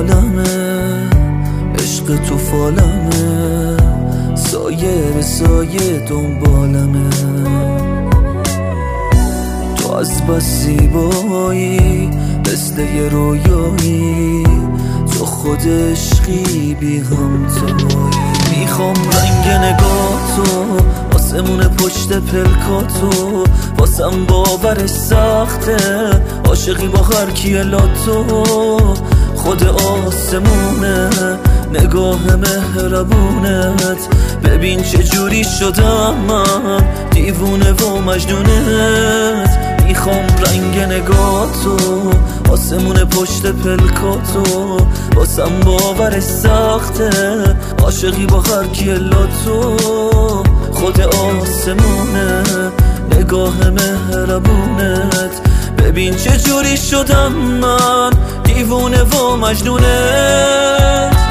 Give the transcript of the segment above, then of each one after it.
حالمه، عشق تو فالمه، سایه به سایه دنبالمه. تو از بس زیبایی مثل یه رویایی، تو خود عشقی بی همتایی. میخوام رنگ نگاهتو، آسمون پشت پلکاتو، واسم باورش سخته عاشقی با هر کی لاتو. خود آسمونه نگاه مهربونت، ببین چه جوری شدم من دیوونه و مجنونت. میخوام رنگ نگاهتو، آسمون پشت پلکاتو، واسم باورش سخته عاشقی با هر کی لاتو. خود آسمونه نگاه مهربونت، ببین چه جوری شدم من دیوونه و مجنونت.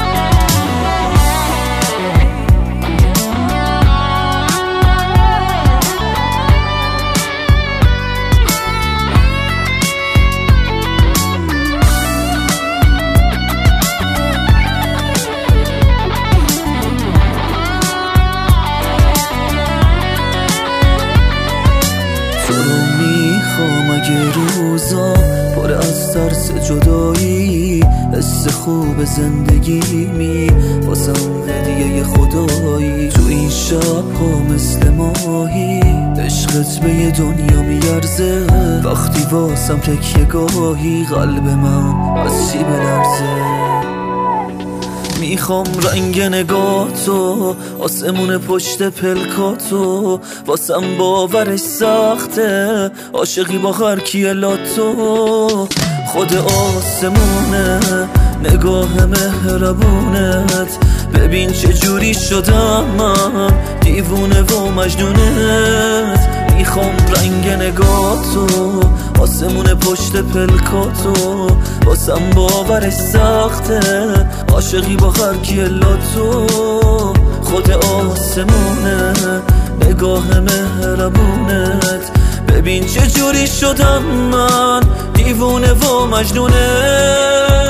اگه روزا پر از ترس جدایی، حس خوب زندگیمی واسم هدیه خدایی. تو این شب ها مثل ماهی، عشقت به یه دنیا میارزه. وقتی واسم تکیه گاهی، قلب من از چی بلرزه. میخوام رنگ نگاهتو، آسمون پشت پلکاتو، واسم باورش سخته عاشقی با هر کی لاتو. خود آسمونه نگاه مهربونت، ببین چه جوری شدم من دیوونه و مجنونت. میخوام رنگ نگاهتو، آسمون پشت پلکاتو، واسم باورش سخته عاشقی با هر کی لاتو. خود آسمونه نگاه مهربونت، ببین چه جوری شدم من دیوونه و مجنونت.